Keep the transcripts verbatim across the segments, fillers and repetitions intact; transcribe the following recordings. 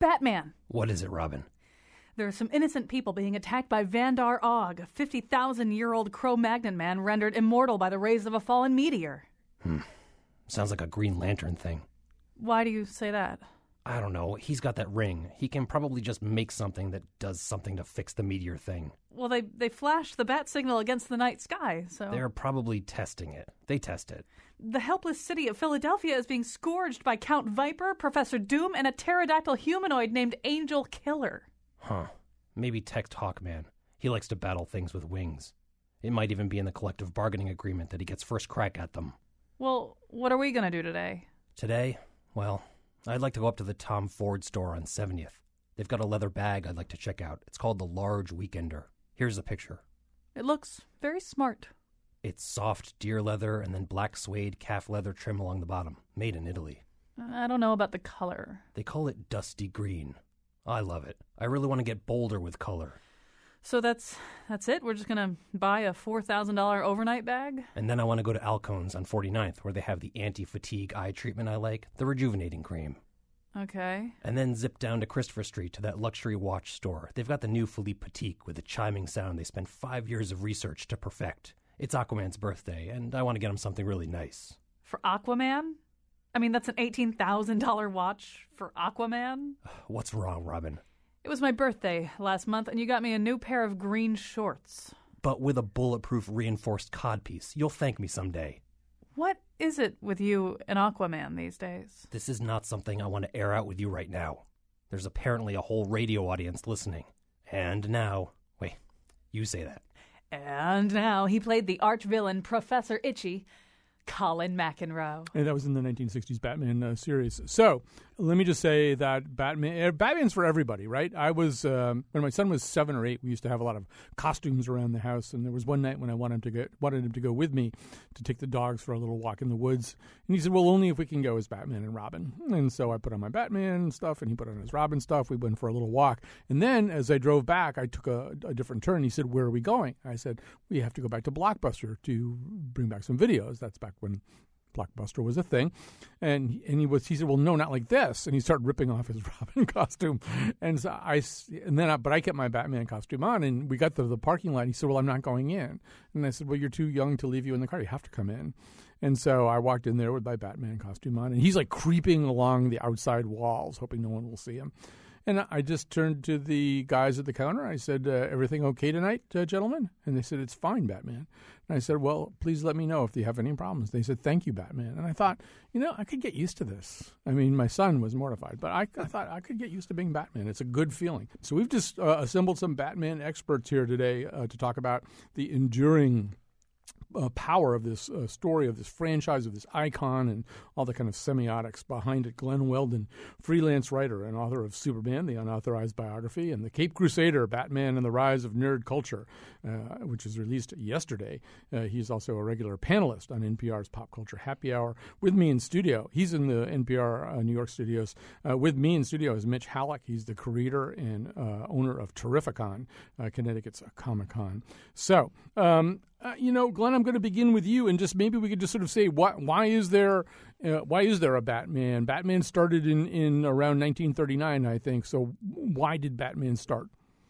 Batman! What is it, Robin? There are some innocent people being attacked by Vandar Og, a fifty thousand year old Cro-Magnon man rendered immortal by the rays of a fallen meteor. Hmm. Sounds like a Green Lantern thing. Why do you say that? I don't know. He's got that ring. He can probably just make something that does something to fix the meteor thing. Well, they, they flashed the bat signal against the night sky, so... They're probably testing it. They test it. The helpless city of Philadelphia is being scourged by Count Viper, Professor Doom, and a pterodactyl humanoid named Angel Killer. Huh. Maybe text Hawkman. He likes to battle things with wings. It might even be in the collective bargaining agreement that he gets first crack at them. Well, what are we going to do today? Today? Well, I'd like to go up to the Tom Ford store on seventieth. They've got a leather bag I'd like to check out. It's called the Large Weekender. Here's the picture. It looks very smart. It's soft deer leather and then black suede calf leather trim along the bottom. Made in Italy. I don't know about the color. They call it dusty green. I love it. I really want to get bolder with color. So that's that's it? We're just going to buy a four thousand dollars overnight bag? And then I want to go to Alcone's on forty-ninth, where they have the anti-fatigue eye treatment I like, the rejuvenating cream. Okay. And then zip down to Christopher Street to that luxury watch store. They've got the new Philippe Patek with the chiming sound they spent five years of research to perfect. It's Aquaman's birthday, and I want to get him something really nice. For Aquaman? I mean, that's an eighteen thousand dollars watch for Aquaman? What's wrong, Robin? It was my birthday last month, and you got me a new pair of green shorts. But with a bulletproof reinforced codpiece. You'll thank me someday. What is it with you and Aquaman these days? This is not something I want to air out with you right now. There's apparently a whole radio audience listening. And now... Wait, you say that. And now he played the arch-villain Professor Itchy, Colin McEnroe. And that was in the nineteen sixties Batman uh, series. So let me just say that Batman, uh, Batman's for everybody, right? I was, um, when my son was seven or eight, we used to have a lot of costumes around the house. And there was one night when I wanted him to get, wanted him to go with me to take the dogs for a little walk in the woods. And he said, well, only if we can go as Batman and Robin. And so I put on my Batman stuff and he put on his Robin stuff. We went for a little walk. And then as I drove back, I took a, a different turn. He said, where are we going? I said, we have to go back to Blockbuster to bring back some videos. That's back when Blockbuster was a thing. And and he was he said, well, no, not like this. And he started ripping off his Robin costume. And so I and then I, but I kept my Batman costume on, and we got to the parking lot. He said, well, I'm not going in. And I said, well, you're too young to leave you in the car. You have to come in. And so I walked in there with my Batman costume on, and he's like creeping along the outside walls, hoping no one will see him. And I just turned to the guys at the counter. I said, uh, everything okay tonight, uh, gentlemen? And they said, it's fine, Batman. And I said, well, please let me know if you have any problems. They said, thank you, Batman. And I thought, you know, I could get used to this. I mean, my son was mortified, but I, I thought I could get used to being Batman. It's a good feeling. So we've just uh, assembled some Batman experts here today uh, to talk about the enduring Uh, power of this uh, story, of this franchise, of this icon, and all the kind of semiotics behind it. Glenn Weldon, freelance writer and author of Superman, the unauthorized biography, and The Cape Crusader, Batman and the Rise of Nerd Culture, uh, which was released yesterday. Uh, he's also a regular panelist on N P R's Pop Culture Happy Hour. With me in studio, he's in the N P R uh, New York studios. Uh, with me in studio is Mitch Halleck. He's the creator and uh, owner of Terrificon, uh, Connecticut's Comic-Con. So, um, Uh, you know, Glenn, I'm going to begin with you, and just maybe we could just sort of say why why is there uh, why is there a Batman? Batman started in, in around nineteen thirty-nine, I think. So why did Batman start?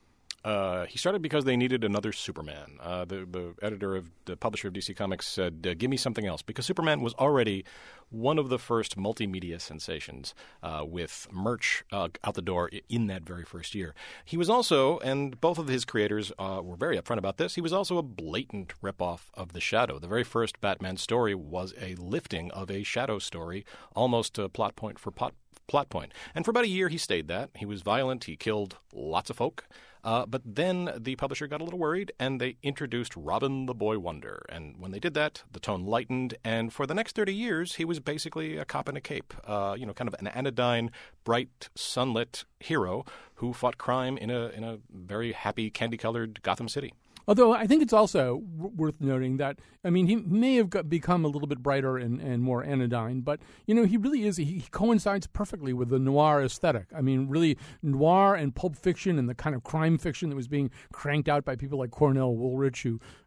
Uh, he started because they needed another Superman. Uh, the, the editor of the publisher of D C Comics said, uh, give me something else, because Superman was already one of the first multimedia sensations uh, with merch uh, out the door in that very first year. He was also, and both of his creators uh, were very upfront about this, he was also a blatant ripoff of The Shadow. The very first Batman story was a lifting of a Shadow story, almost a plot point for pot plot point. And for about a year, he stayed that. He was violent. He killed lots of folk. Uh, but then the publisher got a little worried, and they introduced Robin the Boy Wonder. And when they did that, the tone lightened. And for the next thirty years, he was basically a cop in a cape, uh, you know, kind of an anodyne, bright, sunlit hero who fought crime in a in a very happy, candy-colored Gotham City. Although I think it's also w- worth noting that, I mean, he may have got, become a little bit brighter and, and more anodyne, but, you know, he really is, he, he coincides perfectly with the noir aesthetic. I mean, really, noir and Pulp Fiction and the kind of crime fiction that was being cranked out by people like Cornell Woolrich, who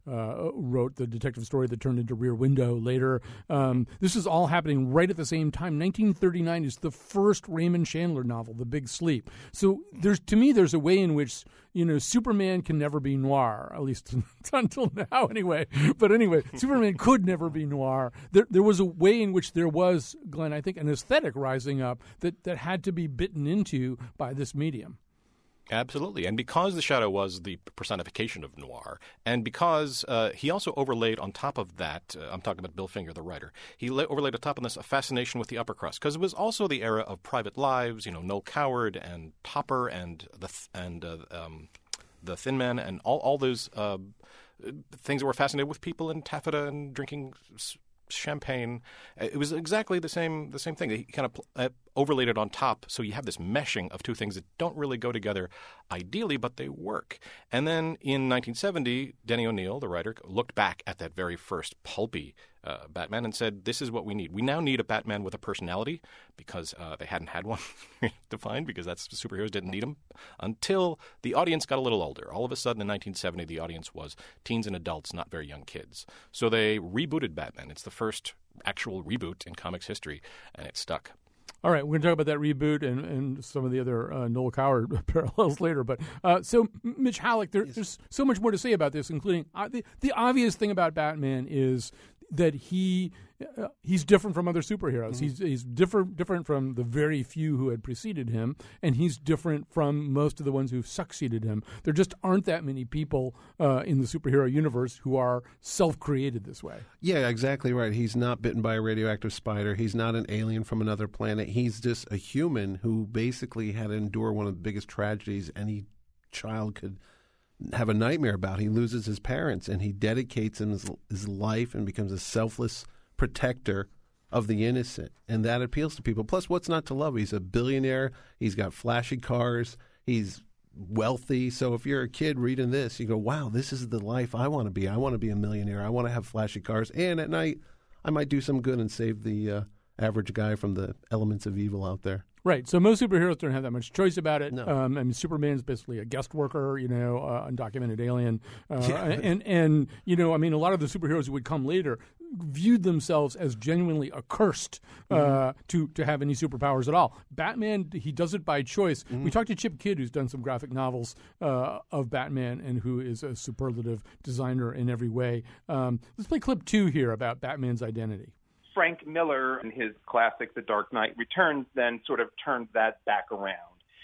uh, wrote the detective story that turned into Rear Window later. Um, this is all happening right at the same time. nineteen thirty-nine is the first Raymond Chandler novel, The Big Sleep. So there's to me, there's a way in which, you know, Superman can never be noir, at least until now anyway. But anyway, Superman could never be noir. There, there was a way in which there was, Glenn, I think, an aesthetic rising up that, that had to be bitten into by this medium. Absolutely. And because the Shadow was the personification of noir, and because uh, he also overlaid on top of that, uh, I'm talking about Bill Finger, the writer, he la- overlaid on top of this a fascination with the upper crust, because it was also the era of Private Lives, you know, Noel Coward and Topper and the th- and uh, um, the Thin Man and all, all those uh, things that were fascinated with people in taffeta and drinking s- champagne. It was exactly the same the same thing. He kind of pl- uh, overlaid it on top, so you have this meshing of two things that don't really go together ideally, but they work. And then in nineteen seventy, Denny O'Neil, the writer, looked back at that very first pulpy uh, Batman and said, this is what we need. We now need a Batman with a personality, because uh, they hadn't had one defined, because that's superheroes didn't need them until the audience got a little older. All of a sudden in nineteen seventy, the audience was teens and adults, not very young kids. So they rebooted Batman. It's the first actual reboot in comics history, and it stuck. All right, we're going to talk about that reboot and, and some of the other uh, Noel Coward parallels later. But uh, so, Mitch Hallock, there, yes. there's so much more to say about this, including uh, the, the obvious thing about Batman is that he uh, he's different from other superheroes. Mm-hmm. He's he's different different from the very few who had preceded him, and he's different from most of the ones who've succeeded him. There just aren't that many people uh, in the superhero universe who are self-created this way. Yeah, exactly right. He's not bitten by a radioactive spider. He's not an alien from another planet. He's just a human who basically had to endure one of the biggest tragedies any child could have a nightmare about. He loses his parents, and he dedicates his, his life and becomes a selfless protector of the innocent, and that appeals to people. Plus, what's not to love? He's a billionaire. He's got flashy cars. He's wealthy. So if you're a kid reading this, you go, wow, this is the life I want to be. I want to be a millionaire. I want to have flashy cars, and at night I might do some good and save the uh, average guy from the elements of evil out there. Right. So most superheroes don't have that much choice about it. No. Um, I mean, Superman's basically a guest worker, you know, uh, undocumented alien. Uh, Yeah. and, and, you know, I mean, a lot of the superheroes who would come later viewed themselves as genuinely accursed uh, mm-hmm. to, to have any superpowers at all. Batman, he does it by choice. Mm-hmm. We talked to Chip Kidd, who's done some graphic novels uh, of Batman and who is a superlative designer in every way. Um, let's play clip two here about Batman's identity. Frank Miller, in his classic The Dark Knight Returns, then sort of turned that back around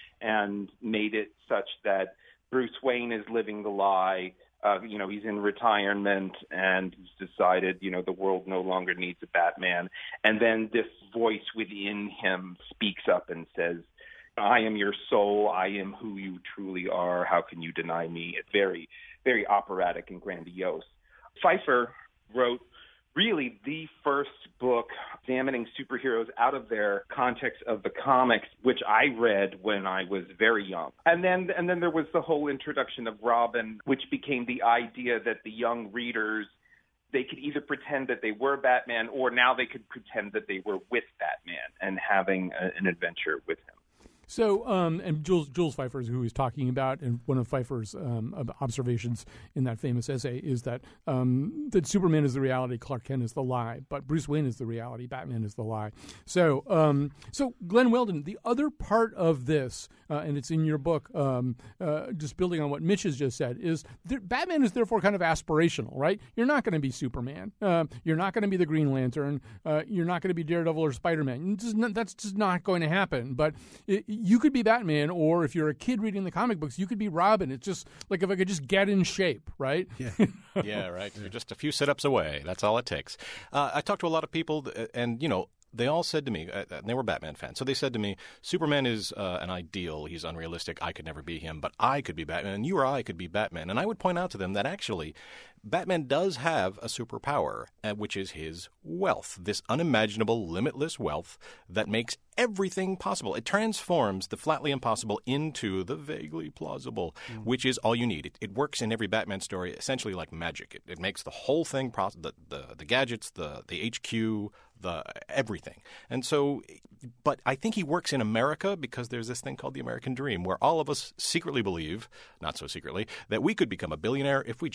and made it such that Bruce Wayne is living the lie. Uh, you know, he's in retirement and he's decided, you know, the world no longer needs a Batman. And then this voice within him speaks up and says, I am your soul. I am who you truly are. How can you deny me? It's very, very operatic and grandiose. Pfeiffer wrote really the first book examining superheroes out of their context of the comics, which I read when I was very young. And then and then there was the whole introduction of Robin, which became the idea that the young readers, they could either pretend that they were Batman, or now they could pretend that they were with Batman and having a, an adventure with him. So, um, and Jules, Jules Pfeiffer is who he's talking about, and one of Pfeiffer's um, observations in that famous essay is that um, that Superman is the reality, Clark Kent is the lie, but Bruce Wayne is the reality, Batman is the lie. So, um, so Glenn Weldon, the other part of this, uh, and it's in your book, um, uh, just building on what Mitch has just said, is that Batman is therefore kind of aspirational, right? You're not going to be Superman. Uh, you're not going to be the Green Lantern. Uh, you're not going to be Daredevil or Spider-Man. Not, that's just not going to happen, but it, you could be Batman, or if you're a kid reading the comic books, you could be Robin. It's just like if I could just get in shape, right? Yeah, yeah, right. You're just a few sit-ups away. That's all it takes. Uh, I talked to a lot of people, and, you know, they all said to me, uh, and they were Batman fans, so they said to me, Superman is uh, an ideal. He's unrealistic. I could never be him, but I could be Batman, and you or I could be Batman. And I would point out to them that actually Batman does have a superpower, uh, which is his wealth, this unimaginable, limitless wealth that makes everything possible. It transforms the flatly impossible into the vaguely plausible, mm. which is all you need. It, it works in every Batman story essentially like magic. It, it makes the whole thing, pos- the, the, the gadgets, the, the H Q, the everything. And so, but I think he works in America because there's this thing called the American dream, where all of us secretly believe, not so secretly, that we could become a billionaire if we just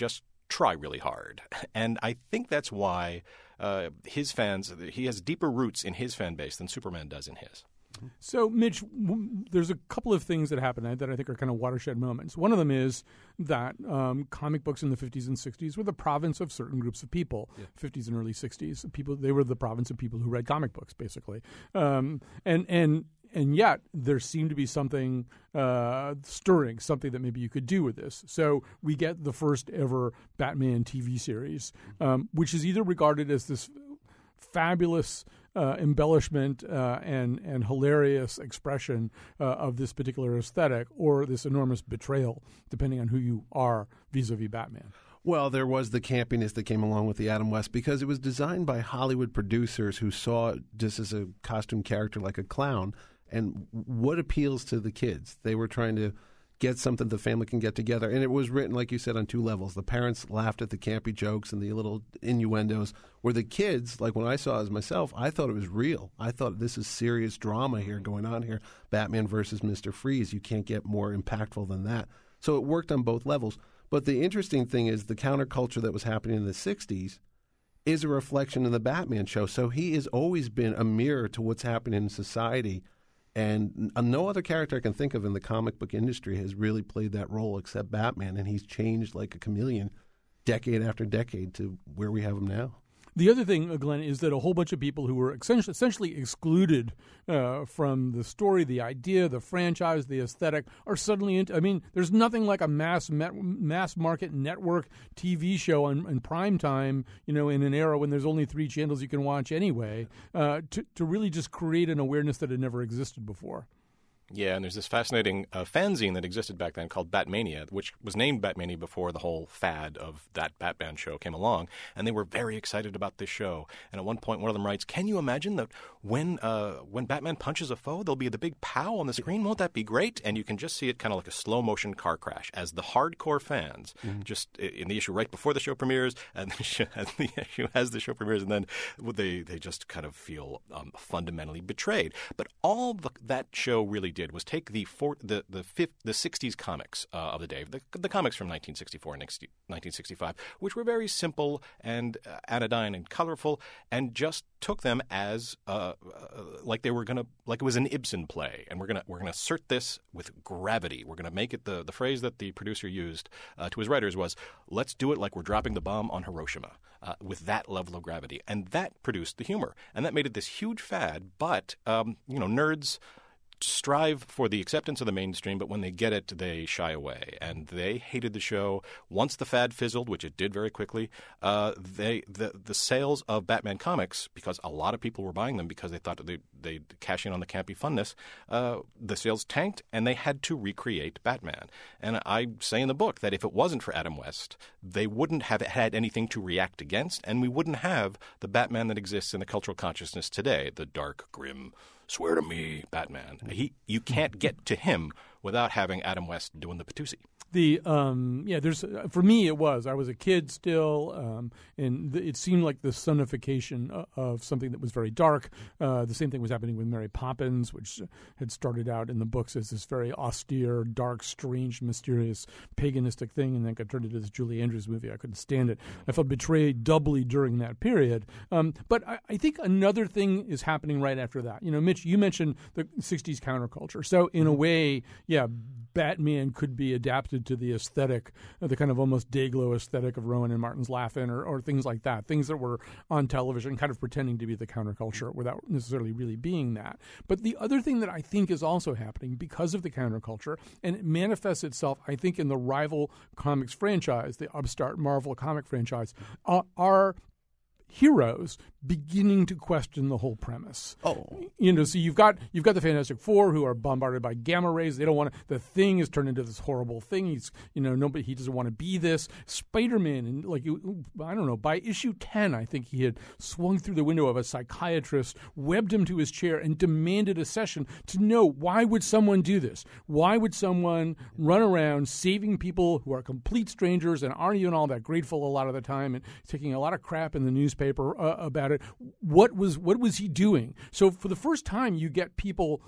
try really hard. And I think that's why uh, his fans, he has deeper roots in his fan base than Superman does in his. So, Mitch, w- there's a couple of things that happen that I think are kind of watershed moments. One of them is that um, comic books in the fifties and sixties were the province of certain groups of people. Yeah. fifties and early sixties, people they were the province of people who read comic books, basically. Um, and and and yet there seemed to be something uh, stirring, something that maybe you could do with this. So we get the first ever Batman T V series, um, which is either regarded as this fabulous Uh, embellishment uh, and and hilarious expression uh, of this particular aesthetic, or this enormous betrayal, depending on who you are vis-a-vis Batman. Well, there was the campiness that came along with the Adam West because it was designed by Hollywood producers who saw it just as a costume character like a clown. And what appeals to the kids? They were trying to get something the family can get together. And it was written, like you said, on two levels. The parents laughed at the campy jokes and the little innuendos, where the kids, like when I saw it as myself, I thought it was real. I thought this is serious drama here going on here. Batman versus Mister Freeze. You can't get more impactful than that. So it worked on both levels. But the interesting thing is the counterculture that was happening in the sixties is a reflection in the Batman show. So he has always been a mirror to what's happening in society. And no other character I can think of in the comic book industry has really played that role except Batman, and he's changed like a chameleon decade after decade to where we have him now. The other thing, Glenn, is that a whole bunch of people who were essentially, essentially excluded uh, from the story, the idea, the franchise, the aesthetic, are suddenly into. I mean, there's nothing like a mass met, mass market network T V show in, in prime time, you know, in an era when there's only three channels you can watch anyway, uh, to, to really just create an awareness that had never existed before. Yeah, and there's this fascinating uh, fanzine that existed back then called Batmania, which was named Batmania before the whole fad of that Batman show came along. And they were very excited about this show. And at one point, one of them writes, "Can you imagine that when uh, when Batman punches a foe, there'll be the big pow on the screen? Won't that be great?" And you can just see it kind of like a slow-motion car crash as the hardcore fans, mm-hmm. just in the issue right before the show premieres, and the, show, and the issue as the show premieres, and then they, they just kind of feel um, fundamentally betrayed. But all the, that show really did was take the four, the the fifth, the sixties comics uh, of the day, the, the comics from nineteen sixty-four and nineteen sixty-five, which were very simple and uh, anodyne and colorful, and just took them as uh, uh, like they were gonna like it was an Ibsen play, and we're gonna we're gonna assert this with gravity. We're gonna make it the the phrase that the producer used uh, to his writers was, "Let's do it like we're dropping the bomb on Hiroshima." Uh, with that level of gravity, and that produced the humor, and that made it this huge fad. But um, you know, nerds strive for the acceptance of the mainstream, but when they get it, they shy away. And they hated the show. Once the fad fizzled, which it did very quickly, uh, they the the sales of Batman comics, because a lot of people were buying them because they thought that they, they'd cash in on the campy funness, uh, the sales tanked, and they had to recreate Batman. And I say in the book that if it wasn't for Adam West, they wouldn't have had anything to react against, and we wouldn't have the Batman that exists in the cultural consciousness today, the dark, grim, swear to me, Batman. He, you can't get to him without having Adam West doing the Patoosie. The um, yeah, there's uh, for me it was I was a kid still, um, and th- it seemed like the sonification of, of something that was very dark. Uh, the same thing was happening with Mary Poppins, which had started out in the books as this very austere, dark, strange, mysterious, paganistic thing, and then got turned into this Julie Andrews movie. I couldn't stand it. I felt betrayed doubly during that period. Um, but I, I think another thing is happening right after that. You know, Mitch, you mentioned the sixties counterculture. So in a way, yeah, Batman could be adapted to the aesthetic, uh, the kind of almost Dayglow aesthetic of Rowan and Martin's Laugh-In, or, or things like that, things that were on television kind of pretending to be the counterculture without necessarily really being that. But the other thing that I think is also happening because of the counterculture, and it manifests itself, I think, in the rival comics franchise, the upstart Marvel comic franchise, uh, are heroes beginning to question the whole premise. Oh, you know, so you've got you've got the Fantastic Four who are bombarded by gamma rays. They don't want to. The Thing is turned into this horrible thing. He's, you know, nobody. He doesn't want to be this. Spider-Man, and like you, I don't know. By issue ten, I think he had swung through the window of a psychiatrist, webbed him to his chair, and demanded a session to know why would someone do this? Why would someone run around saving people who are complete strangers and aren't even all that grateful a lot of the time, and taking a lot of crap in the newspaper uh, about it? What was what was he doing? So for the first time, you get people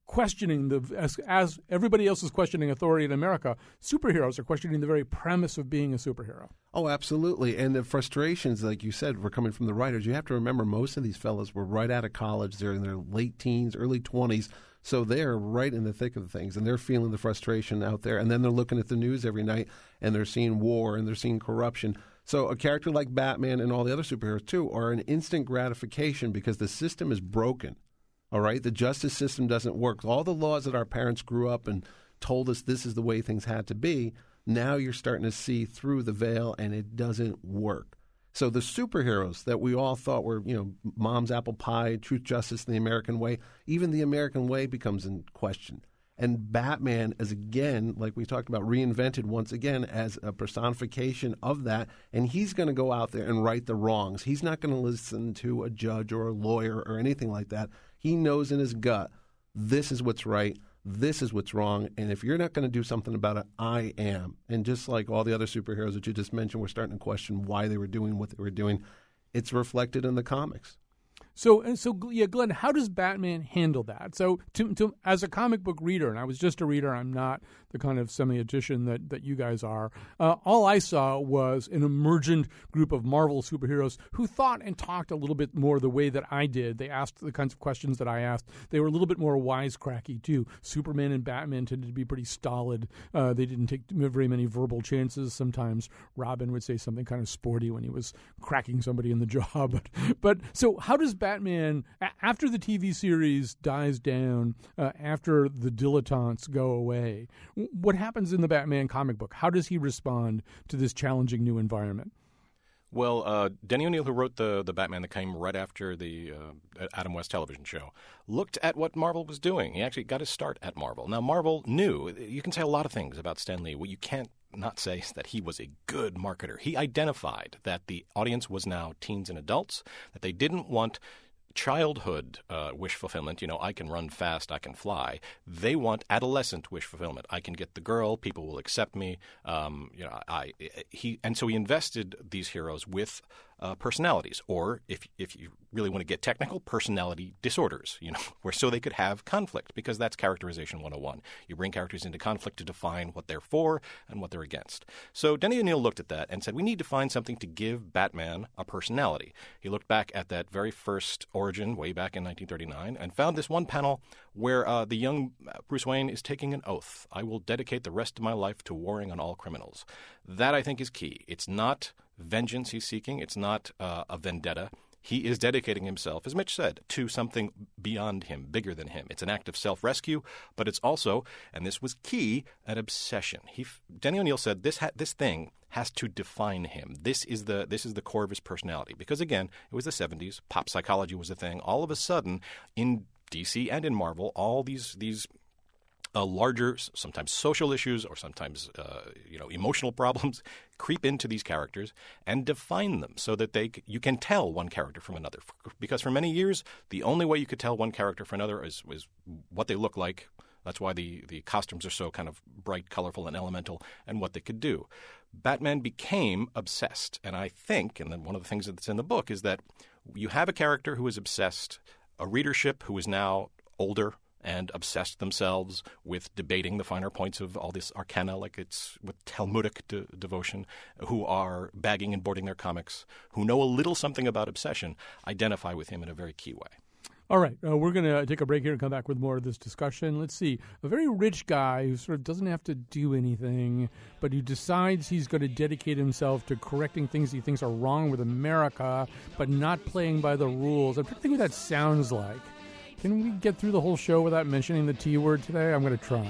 questioning the as, as everybody else is questioning authority in America, superheroes are questioning the very premise of being a superhero. Oh, absolutely. And the frustrations, like you said, were coming from the writers. You have to remember most of these fellas were right out of college. They're in their late teens, early twenties. So they're right in the thick of things, and they're feeling the frustration out there. And then they're looking at the news every night, and they're seeing war, and they're seeing corruption. So a character like Batman and all the other superheroes, too, are an instant gratification because the system is broken. All right? The justice system doesn't work. All the laws that our parents grew up and told us this is the way things had to be, now you're starting to see through the veil, and it doesn't work. So the superheroes that we all thought were, you know, mom's apple pie, truth, justice, and the American way, even the American way becomes in question. And Batman is, again, like we talked about, reinvented once again as a personification of that. And he's going to go out there and right the wrongs. He's not going to listen to a judge or a lawyer or anything like that. He knows in his gut, this is what's right. This is what's wrong. And if you're not going to do something about it, I am. And just like all the other superheroes that you just mentioned, we're starting to question why they were doing what they were doing. It's reflected in the comics. So, so yeah, Glenn, how does Batman handle that? So, to, to, as a comic book reader, and I was just a reader, I'm not the kind of semi-edition that, that you guys are, uh, all I saw was an emergent group of Marvel superheroes who thought and talked a little bit more the way that I did. They asked the kinds of questions that I asked. They were a little bit more wisecracky, too. Superman and Batman tended to be pretty stolid. Uh, they didn't take very many verbal chances. Sometimes Robin would say something kind of sporty when he was cracking somebody in the jaw. But, but so how does Batman, after the T V series dies down, uh, after the dilettantes go away, what happens in the Batman comic book? How does he respond to this challenging new environment? Well, uh, Denny O'Neil, who wrote the the Batman that came right after the uh, Adam West television show, looked at what Marvel was doing. He actually got his start at Marvel. Now, Marvel knew, you can say a lot of things about Stan Lee. What you can't not say is that he was a good marketer. He identified that the audience was now teens and adults, that they didn't want childhood uh, wish fulfillment, you know, I can run fast, I can fly. They want adolescent wish fulfillment. I can get the girl, people will accept me. Um, you know, I he and so he invested these heroes with uh, personalities, or if if you really want to get technical, personality disorders. You know, where so they could have conflict, because that's characterization one oh one. You bring characters into conflict to define what they're for and what they're against. So Denny O'Neil looked at that and said, we need to find something to give Batman a personality. He looked back at that very first origin way back in nineteen thirty-nine and found this one panel where uh, the young Bruce Wayne is taking an oath. I will dedicate the rest of my life to warring on all criminals. That, I think, is key. It's not vengeance he's seeking. It's not uh, a vendetta. He is dedicating himself, as Mitch said, to something beyond him, bigger than him. It's an act of self-rescue, but it's also, and this was key, an obsession. He, Denny O'Neil said this ha- this thing has to define him. This is the this is the core of his personality. Because, again, it was the seventies. Pop psychology was a thing. All of a sudden, in D C and in Marvel, all these these Uh, larger, sometimes social issues or sometimes uh, you know emotional problems creep into these characters and define them so that they you can tell one character from another. Because for many years, the only way you could tell one character from another is, is what they look like. That's why the, the costumes are so kind of bright, colorful, and elemental, and what they could do. Batman became obsessed. And I think, and then one of the things that's in the book is that you have a character who is obsessed, a readership who is now older and obsessed themselves with debating the finer points of all this arcana, like it's with Talmudic de- devotion, who are bagging and boarding their comics, who know a little something about obsession, identify with him in a very key way. All right, uh, we're going to take a break here and come back with more of this discussion. Let's see. A very rich guy who sort of doesn't have to do anything, but who decides he's going to dedicate himself to correcting things he thinks are wrong with America, but not playing by the rules. I'm trying to think what that sounds like. Can we get through the whole show without mentioning the T word today? I'm going to try.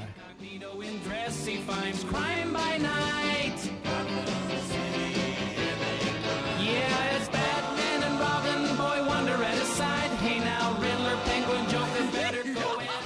Yeah, it's Batman and Robin, boy wonder at his side. Hey now, Riddler, Penguin, Joker, better go in.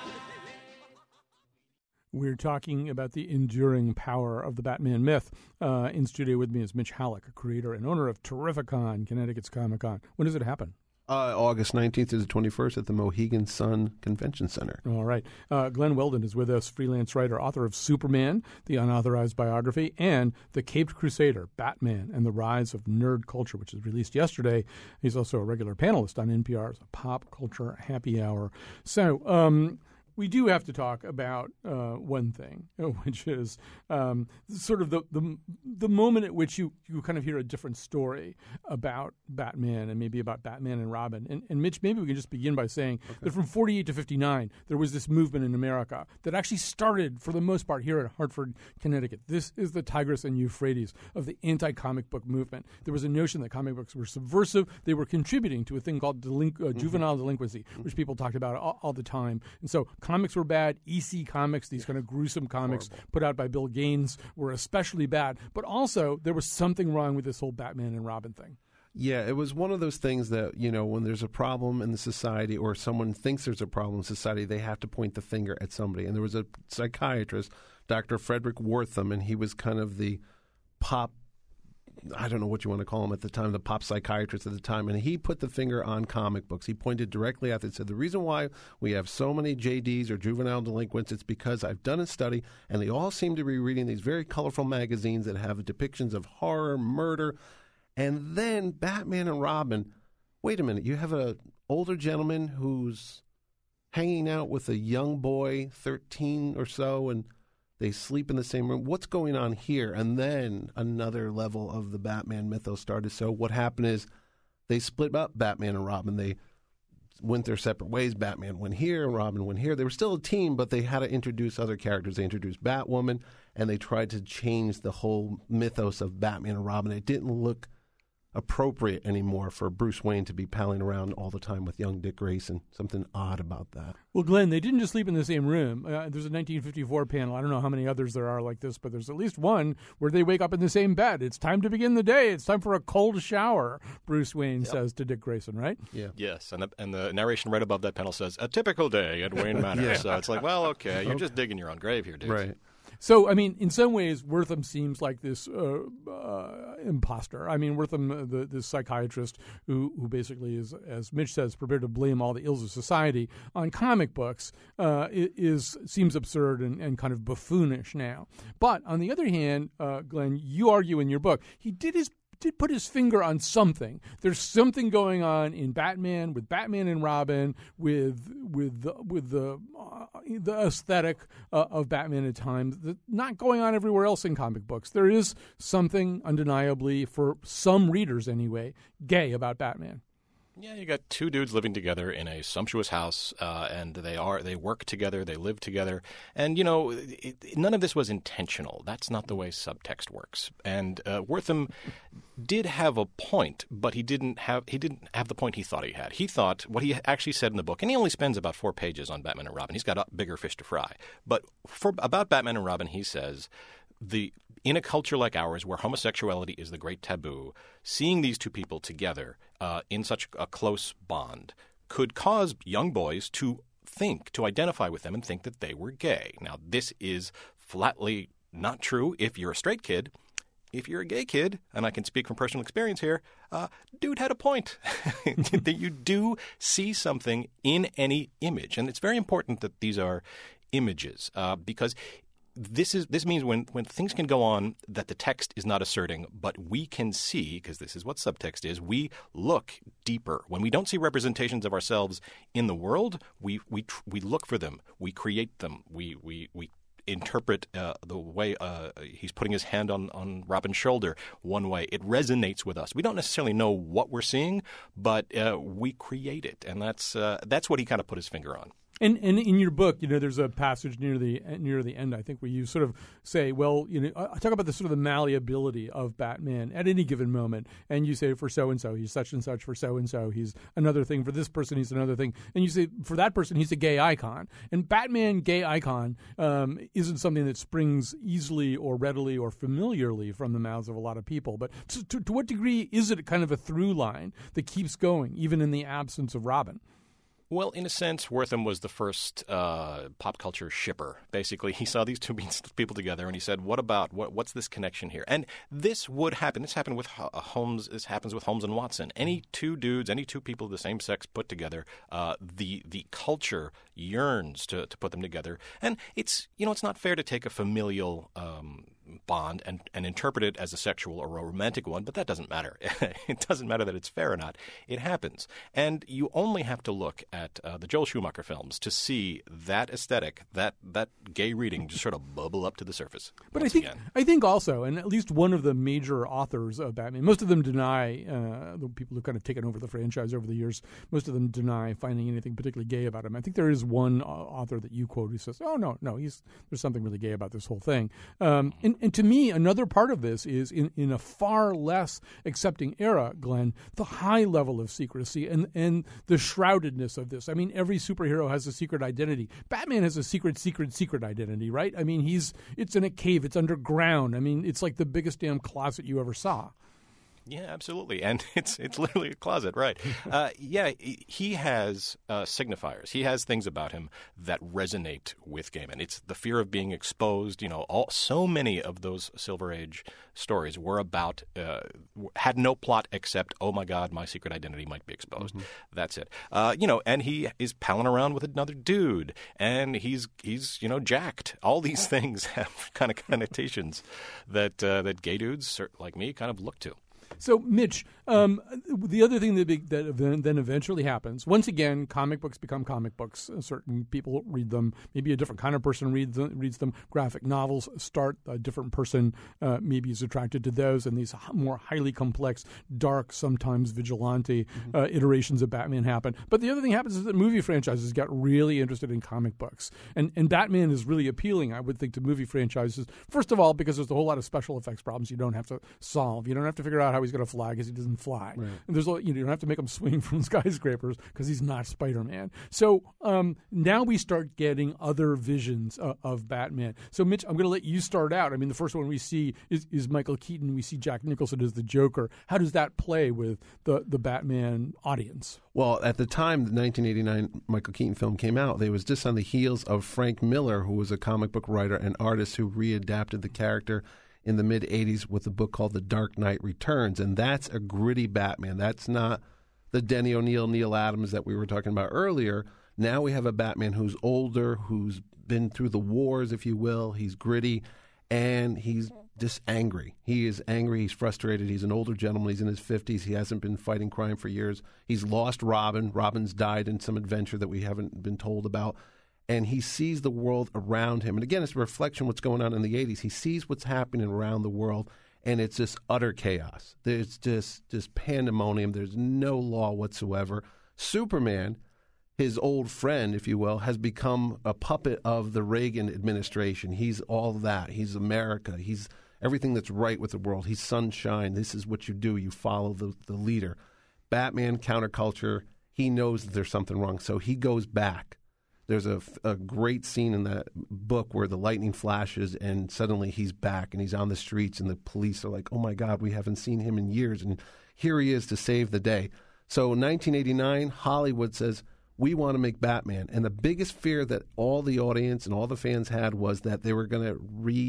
We're talking about the enduring power of the Batman myth. Uh, in studio with me is Mitch Halleck, a creator and owner of Terrificon, Connecticut's Comic-Con. When does it happen? Uh, August nineteenth to the twenty-first at the Mohegan Sun Convention Center. All right. Uh, Glenn Weldon is with us, freelance writer, author of Superman, the unauthorized biography, and The Caped Crusader, Batman and the Rise of Nerd Culture, which was released yesterday. He's also a regular panelist on N P R's Pop Culture Happy Hour. So, um, we do have to talk about uh, one thing, which is um, sort of the, the the moment at which you, you kind of hear a different story about Batman and maybe about Batman and Robin. And, and Mitch, maybe we can just begin by saying okay. that from forty-eight to fifty-nine, there was this movement in America that actually started, for the most part, here at Hartford, Connecticut. This is the Tigris and Euphrates of the anti-comic book movement. There was a notion that comic books were subversive. They were contributing to a thing called delinqu- uh, juvenile mm-hmm. delinquency, which people talked about all, all the time. And so comics were bad. E C Comics, these kind of gruesome comics Horrible. put out by Bill Gaines, were especially bad. But also, there was something wrong with this whole Batman and Robin thing. Yeah, it was one of those things that, you know, when there's a problem in the society or someone thinks there's a problem in society, they have to point the finger at somebody. And there was a psychiatrist, Doctor Frederick Wortham, and he was kind of the pop, I don't know what you want to call him at the time, the pop psychiatrist at the time. And he put the finger on comic books. He pointed directly at it and said, the reason why we have so many J Ds or juvenile delinquents, it's because I've done a study and they all seem to be reading these very colorful magazines that have depictions of horror, murder. And then Batman and Robin, wait a minute, you have an older gentleman who's hanging out with a young boy, thirteen or so, and they sleep in the same room. What's going on here? And then another level of the Batman mythos started. So what happened is they split up Batman and Robin. They went their separate ways. Batman went here, and Robin went here. They were still a team, but they had to introduce other characters. They introduced Batwoman, and they tried to change the whole mythos of Batman and Robin. It didn't look appropriate anymore for Bruce Wayne to be palling around all the time with young Dick Grayson. Something odd about that. Well, Glenn, they didn't just sleep in the same room. Uh, there's a nineteen fifty-four panel. I don't know how many others there are like this, but there's at least one where they wake up in the same bed. It's time to begin the day. It's time for a cold shower, Bruce Wayne yep. says to Dick Grayson, right? Yeah. Yes, and the, and the narration right above that panel says, a typical day at Wayne Manor. yeah. So it's like, well, okay, you're okay. just digging your own grave here, dude. Right. So, I mean, in some ways, Wortham seems like this uh, uh, imposter. I mean, Wortham, uh, the this psychiatrist who, who basically is, as Mitch says, prepared to blame all the ills of society on comic books, uh, is seems absurd and, and kind of buffoonish now. But on the other hand, uh, Glenn, you argue in your book, he did his did put his finger on something. There's something going on in Batman, with Batman and Robin, with with the, with the uh, the aesthetic uh, of Batman at times, that's not going on everywhere else in comic books. There is something undeniably, for some readers anyway, gay about Batman. Yeah, you got two dudes living together in a sumptuous house, uh, and they are they work together, they live together, and you know, it, it, none of this was intentional. That's not the way subtext works. And uh, Wortham did have a point, but he didn't have he didn't have the point he thought he had. He thought what he actually said in the book, and he only spends about four pages on Batman and Robin. He's got bigger fish to fry. But for about Batman and Robin, he says the. In a culture like ours, where homosexuality is the great taboo, seeing these two people together uh, in such a close bond could cause young boys to think, to identify with them and think that they were gay. Now, this is flatly not true if you're a straight kid. If you're a gay kid, and I can speak from personal experience here, uh, dude had a point. That you do see something in any image. And it's very important that these are images uh, because This is this means when, when things can go on that the text is not asserting, but we can see, because this is what subtext is, we look deeper. When we don't see representations of ourselves in the world, we we we look for them, we create them, we we we interpret uh, the way uh, he's putting his hand on, on Robin's shoulder one way. It resonates with us. We don't necessarily know what we're seeing, but uh, we create it, and that's uh, that's what he kind of put his finger on. And, and in your book, you know, there's a passage near the near the end, I think, where you sort of say, well, you know, I talk about the sort of the malleability of Batman at any given moment, and you say for so and so he's such and such, for so and so he's another thing, for this person he's another thing, and you say for that person he's a gay icon. And Batman gay icon um, isn't something that springs easily or readily or familiarly from the mouths of a lot of people. But to, to, to what degree is it kind of a through line that keeps going, even in the absence of Robin? Well, in a sense, Wortham was the first uh, pop culture shipper. Basically, he saw these two people together, and he said, "What about what? What's this connection here?" And this would happen. This happened with uh, Holmes. This happens with Holmes and Watson. Any two dudes, any two people of the same sex put together, uh, the the culture yearns to to put them together. And it's you know it's not fair to take a familial um, bond and, and interpret it as a sexual or a romantic one, but that doesn't matter. It doesn't matter that it's fair or not. It happens. And you only have to look at uh, the Joel Schumacher films to see that aesthetic, that that gay reading just sort of bubble up to the surface. But once I think again. I think also, and at least one of the major authors of Batman, most of them deny, uh, the people who've kind of taken over the franchise over the years, most of them deny finding anything particularly gay about him. I think there is one uh, author that you quote who says, oh, no, no, he's there's something really gay about this whole thing. Um, and, and to me, another part of this is in, in a far less accepting era, Glenn, the high level of secrecy and, and the shroudedness of this. I mean, every superhero has a secret identity. Batman has a secret, secret, secret identity, right? I mean, he's it's in a cave. It's underground. I mean, it's like the biggest damn closet you ever saw. Yeah, absolutely, and it's it's literally a closet, right? Uh, yeah, he has uh, signifiers. He has things about him that resonate with Gaiman. It's the fear of being exposed. You know, all so many of those Silver Age stories were about uh, had no plot except, oh my God, my secret identity might be exposed. Mm-hmm. That's it. Uh, you know, and he is palling around with another dude, and he's he's you know jacked. All these things have kind of connotations that uh, that gay dudes like me kind of look to. So, Mitch, um, the other thing that, be, that then eventually happens, once again, comic books become comic books. Certain people read them. Maybe a different kind of person reads them. Reads them. Graphic novels start. A different person uh, maybe is attracted to those, and these more highly complex, dark, sometimes vigilante mm-hmm. uh, iterations of Batman happen. But the other thing happens is that movie franchises got really interested in comic books. And, and Batman is really appealing, I would think, to movie franchises. First of all, because there's a whole lot of special effects problems you don't have to solve. You don't have to figure out how he's going to fly because he doesn't fly. Right. And there's you, know, you don't have to make him swing from skyscrapers because he's not Spider-Man. So um, now we start getting other visions uh, of Batman. So Mitch, I'm going to let you start out. I mean, the first one we see is, is Michael Keaton. We see Jack Nicholson as the Joker. How does that play with the, the Batman audience? Well, at the time the nineteen eighty-nine Michael Keaton film came out, they was just on the heels of Frank Miller, who was a comic book writer and artist who readapted the character in the mid-eighties with a book called The Dark Knight Returns, and that's a gritty Batman. That's not the Denny O'Neil, Neil Adams that we were talking about earlier. Now we have a Batman who's older, who's been through the wars, if you will. He's gritty, and he's just angry. He is angry. He's frustrated. He's an older gentleman. He's in his fifties. He hasn't been fighting crime for years. He's lost Robin. Robin's died in some adventure that we haven't been told about. And he sees the world around him. And again, it's a reflection of what's going on in the eighties. He sees what's happening around the world, and it's just utter chaos. There's just, just pandemonium. There's no law whatsoever. Superman, his old friend, if you will, has become a puppet of the Reagan administration. He's all that. He's America. He's everything that's right with the world. He's sunshine. This is what you do. You follow the, the leader. Batman, counterculture, he knows that there's something wrong, so he goes back. There's a, a great scene in that book where the lightning flashes and suddenly he's back and he's on the streets and the police are like, oh, my God, we haven't seen him in years. And here he is to save the day. So in nineteen eighty-nine, Hollywood says, we want to make Batman. And the biggest fear that all the audience and all the fans had was that they were going to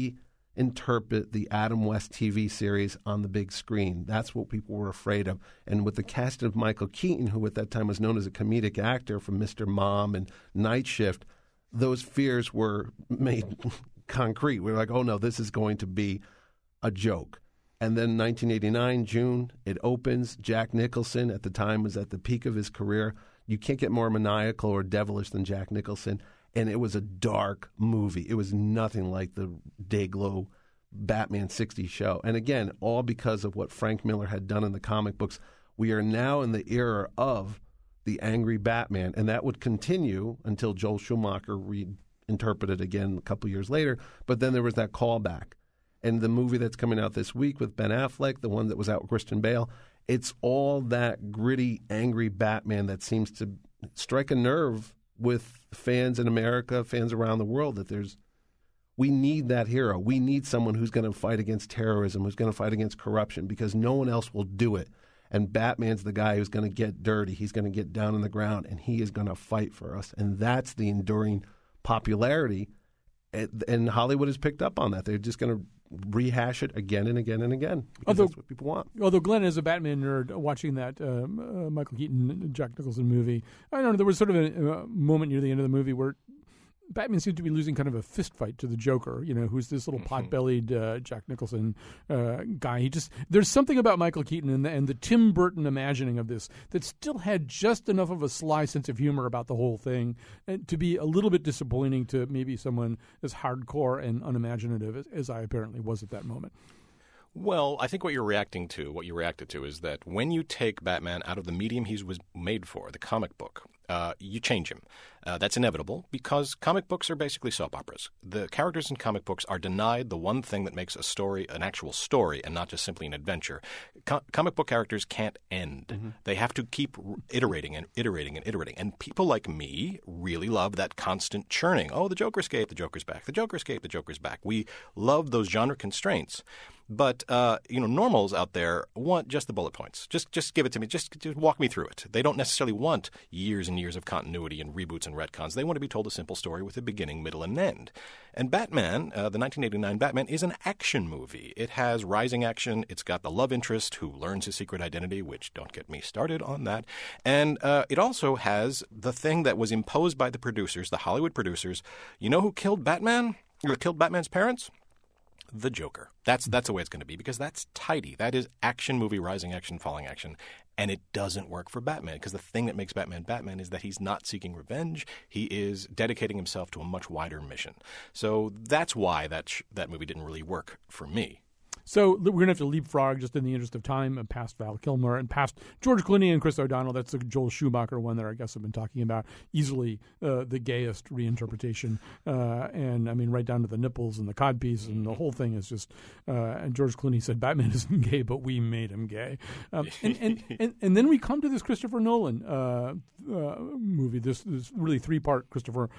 reinterpret the Adam West T V series on the big screen. That's what people were afraid of. And with the cast of Michael Keaton, who at that time was known as a comedic actor from Mister Mom and Night Shift, those fears were made concrete. We were like, oh, no, this is going to be a joke. And then nineteen eighty-nine, June, it opens. Jack Nicholson at the time was at the peak of his career. You can't get more maniacal or devilish than Jack Nicholson. And it was a dark movie. It was nothing like the Dayglow Batman sixties show. And again, all because of what Frank Miller had done in the comic books. We are now in the era of the angry Batman, and that would continue until Joel Schumacher reinterpreted again a couple years later. But then there was that callback. And the movie that's coming out this week with Ben Affleck, the one that was out with Christian Bale, it's all that gritty, angry Batman that seems to strike a nerve with fans in America, fans around the world, that there's we need that hero. We need someone who's going to fight against terrorism, who's going to fight against corruption, because no one else will do it. And Batman's the guy who's going to get dirty. He's going to get down on the ground, and he is going to fight for us. And that's the enduring popularity. And Hollywood has picked up on that. They're just going to rehash it again and again and again because although, that's what people want. Although Glenn, as a Batman nerd, watching that um, uh, Michael Keaton, Jack Nicholson movie, I don't know, there was sort of a, a moment near the end of the movie where Batman seems to be losing kind of a fist fight to the Joker, you know, who's this little pot-bellied uh, Jack Nicholson uh, guy. He just there's something about Michael Keaton and the, and the Tim Burton imagining of this that still had just enough of a sly sense of humor about the whole thing and to be a little bit disappointing to maybe someone as hardcore and unimaginative as, as I apparently was at that moment. Well, I think what you're reacting to, what you reacted to, is that when you take Batman out of the medium he was made for, the comic book, uh, you change him. Uh, that's inevitable because comic books are basically soap operas. The characters in comic books are denied the one thing that makes a story an actual story and not just simply an adventure. Co- comic book characters can't end. Mm-hmm. They have to keep iterating and iterating and iterating. And people like me really love that constant churning. Oh, the Joker escaped, the Joker's back. The Joker escaped, the Joker's back. We love those genre constraints. But, uh, you know, normals out there want just the bullet points. Just just give it to me. Just, just walk me through it. They don't necessarily want years and years of continuity and reboots and retcons. They want to be told a simple story with a beginning, middle, and end. And Batman, uh, the nineteen eighty-nine Batman, is an action movie. It has rising action. It's got the love interest who learns his secret identity, which don't get me started on that. And uh, it also has the thing that was imposed by the producers, the Hollywood producers. You know who killed Batman? Or killed Batman's parents? The Joker. That's that's the way it's going to be because that's tidy. That is action movie, rising action, falling action. And it doesn't work for Batman because the thing that makes Batman Batman is that he's not seeking revenge. He is dedicating himself to a much wider mission. So that's why that sh- that movie didn't really work for me. So we're going to have to leapfrog just in the interest of time past Val Kilmer and past George Clooney and Chris O'Donnell. That's the Joel Schumacher one that I guess I've been talking about. Easily uh, the gayest reinterpretation. Uh, and, I mean, right down to the nipples and the codpiece and the whole thing is just uh, – and George Clooney said Batman isn't gay, but we made him gay. Um, and, and, and, and then we come to this Christopher Nolan uh, uh, movie, this, this really three-part Christopher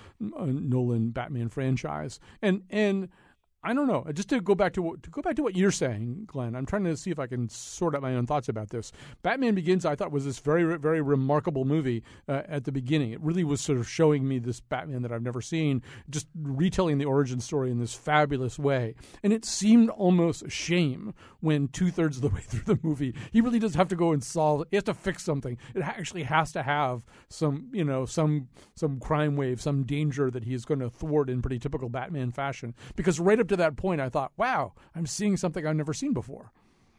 Nolan Batman franchise. And and – I don't know. Just to go back to what, to go back to what you're saying, Glenn, I'm trying to see if I can sort out my own thoughts about this. Batman Begins, I thought, was this very, very remarkable movie uh, at the beginning. It really was sort of showing me this Batman that I've never seen, just retelling the origin story in this fabulous way. And it seemed almost a shame when two-thirds of the way through the movie, he really does have to go and solve, he has to fix something. It actually has to have some, you know, some some crime wave, some danger that he is going to thwart in pretty typical Batman fashion. Because right up to that point, I thought, wow, I'm seeing something I've never seen before.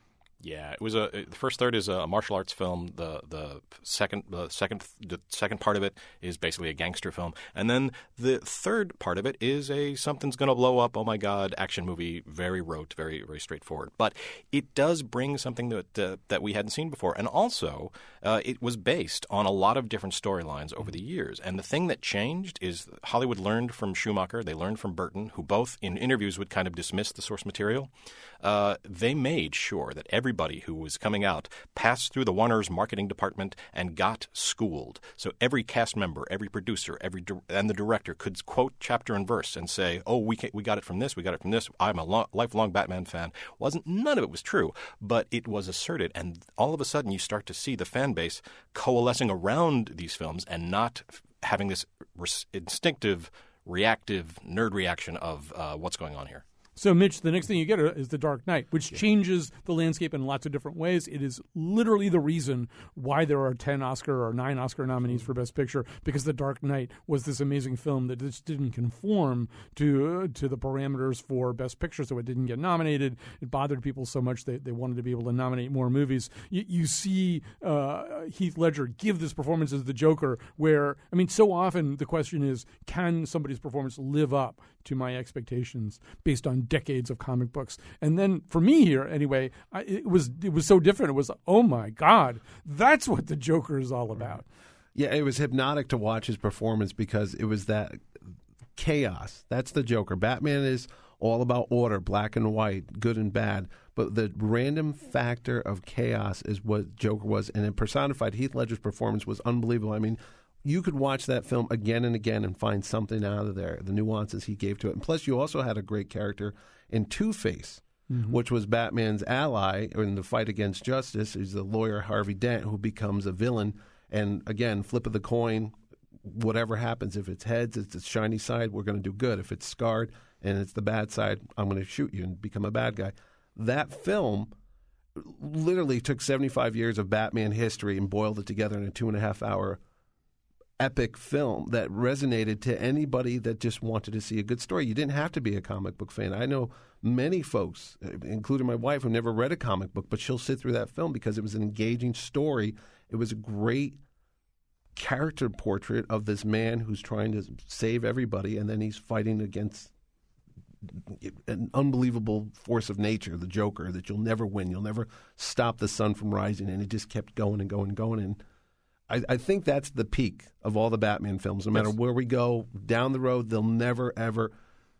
Yeah, it was a. The first third is a martial arts film. The the second the second the second part of it is basically a gangster film, and then the third part of it is a something's going to blow up. Oh my God, action movie, very rote, very very straightforward. But it does bring something that uh, that we hadn't seen before, and also uh, it was based on a lot of different storylines over the years. And the thing that changed is Hollywood learned from Schumacher, they learned from Burton, who both in interviews would kind of dismiss the source material. Uh, they made sure that every Everybody who was coming out passed through the Warner's marketing department and got schooled. So every cast member, every producer, every di- and the director could quote chapter and verse and say, "Oh, we can, we got it from this, we got it from this. I'm a lo- lifelong Batman fan." Wasn't none of it was true, but it was asserted, and all of a sudden you start to see the fan base coalescing around these films and not f- having this re- instinctive, reactive nerd reaction of uh, what's going on here. So, Mitch, the next thing you get is The Dark Knight, which yeah. changes the landscape in lots of different ways. It is literally the reason why there are ten Oscar or nine Oscar nominees for Best Picture, because The Dark Knight was this amazing film that just didn't conform to uh, to the parameters for Best Picture, so it didn't get nominated. It bothered people so much they, they wanted to be able to nominate more movies. You, you see uh, Heath Ledger give this performance as the Joker where, I mean, so often the question is, can somebody's performance live up to my expectations based on decades of comic books? And then for me here, anyway, I, it was it was so different. It was, oh my God, that's what the Joker is all about. Yeah, it was hypnotic to watch his performance because it was that chaos. That's the Joker. Batman is all about order, black and white, good and bad. But the random factor of chaos is what Joker was. And it personified Heath Ledger's performance was unbelievable. I mean, you could watch that film again and again and find something out of there, the nuances he gave to it. And plus, you also had a great character in Two-Face, mm-hmm. which was Batman's ally in the fight against justice. He's the lawyer Harvey Dent who becomes a villain. And again, flip of the coin, whatever happens, if it's heads, it's the shiny side, we're going to do good. If it's scarred and it's the bad side, I'm going to shoot you and become a bad guy. That film literally took seventy-five years of Batman history and boiled it together in a two and a half hour epic film that resonated to anybody that just wanted to see a good story. You didn't have to be a comic book fan. I know many folks, including my wife, who never read a comic book, but she'll sit through that film because it was an engaging story. It was a great character portrait of this man who's trying to save everybody, and then he's fighting against an unbelievable force of nature, the Joker, that you'll never win. You'll never stop the sun from rising, and it just kept going and going and going. And I, I think that's the peak of all the Batman films. No matter Yes. where we go down the road, they'll never, ever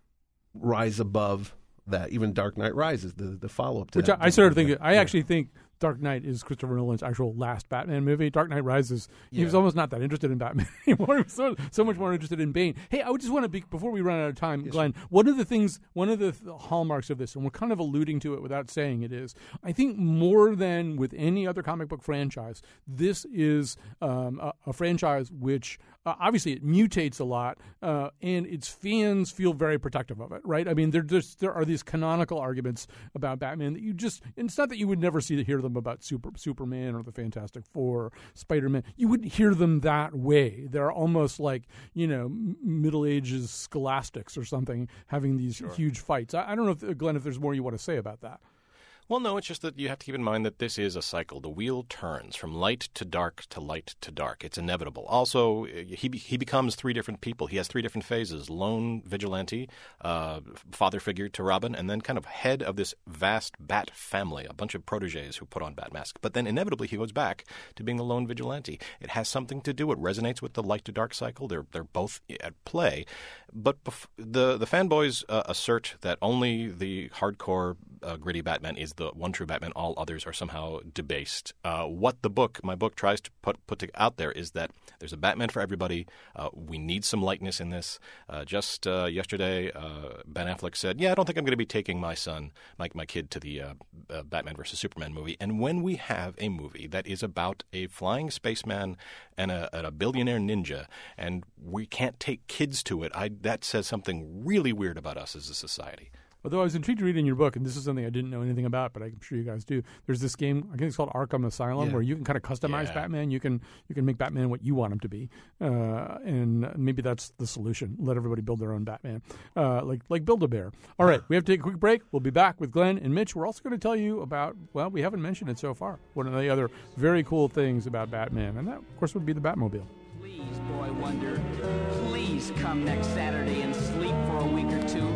rise above that. Even Dark Knight Rises, the, the follow-up to Which that. I, I started thinking. I Yeah. actually think Dark Knight is Christopher Nolan's actual last Batman movie. Dark Knight Rises, he was Yeah. almost not that interested in Batman anymore. He was so, so much more interested in Bane. Hey, I would just want to be, before we run out of time, Glenn, one of the things, one of the th- hallmarks of this, and we're kind of alluding to it without saying it, is I think more than with any other comic book franchise, this is um, a, a franchise which uh, obviously it mutates a lot, uh, and its fans feel very protective of it, right? I mean, there just there are these canonical arguments about Batman that you just, and it's not that you would never see hear them about Super Superman or the Fantastic Four, or Spider-Man. You wouldn't hear them that way. They're almost like, you know, m- Middle Ages scholastics or something, having these Sure. huge fights. I, I don't know, if, Glenn, if there's more you want to say about that. Well, no, it's just that you have to keep in mind that this is a cycle. The wheel turns from light to dark to light to dark. It's inevitable. Also, he be- he becomes three different people. He has three different phases: lone vigilante, uh, father figure to Robin, and then kind of head of this vast bat family, a bunch of protégés who put on bat masks. But then inevitably he goes back to being the lone vigilante. It has something to do. It resonates with the light to dark cycle. They're they're both at play. But bef- the the fanboys uh, assert that only the hardcore uh, gritty Batman is the one true Batman. All others are somehow debased. Uh, what the book, my book, tries to put put to, out there is that there's a Batman for everybody. Uh, we need some lightness in this. Uh, just uh, yesterday, uh, Ben Affleck said, "Yeah, I don't think I'm going to be taking my son, my my kid, to the uh, uh, Batman versus Superman movie." And when we have a movie that is about a flying spaceman and a, and a billionaire ninja, and we can't take kids to it, I, that says something really weird about us as a society. Although I was intrigued to read in your book, and this is something I didn't know anything about, but I'm sure you guys do. There's this game, I think it's called Arkham Asylum, Yeah. where you can kind of customize Yeah. Batman. You can you can make Batman what you want him to be, uh, and maybe that's the solution. Let everybody build their own Batman, uh, like like Build-A-Bear. All right, we have to take a quick break. We'll be back with Glenn and Mitch. We're also going to tell you about, well, we haven't mentioned it so far, one of the other very cool things about Batman, and that, of course, would be the Batmobile. Please, Boy Wonder, please come next Saturday and sleep for a week or two.